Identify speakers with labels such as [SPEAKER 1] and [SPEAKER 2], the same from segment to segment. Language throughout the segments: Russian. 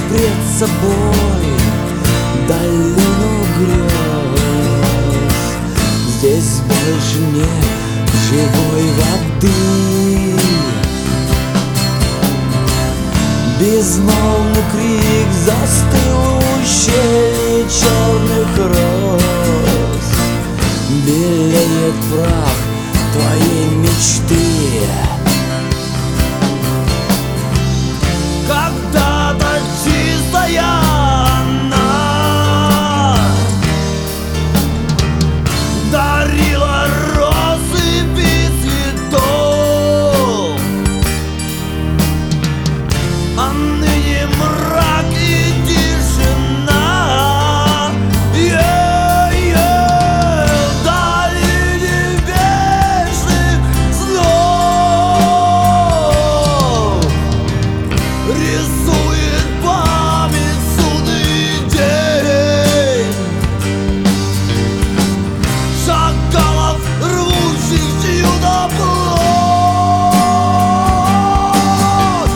[SPEAKER 1] пред собой долину грез. Здесь больше нет живой воды, безмолвный крик застыл у ущелий черных роз. Белеет прах твоей мечты. Когда-то чистая она дарила россыпи цветов, а ныне мрак и тишина. Вдали вечных снов рисует память судный день шакалов, рвущих чью-то плоть.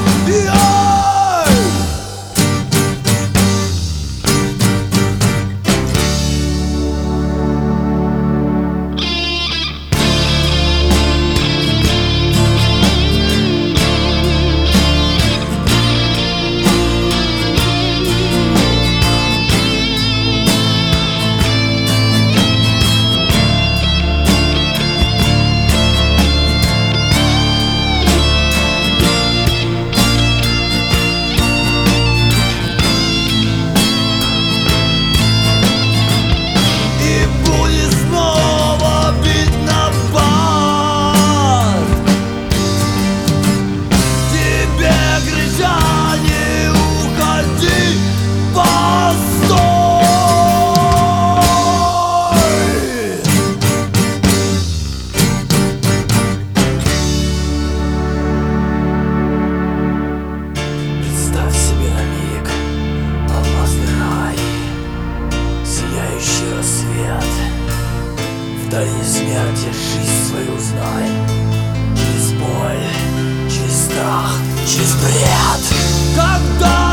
[SPEAKER 1] Представь себе на миг алмазный рай, сияющий рассвет. Вдали смерти жизнь свою знай, через боль, через страх, через бред. Когда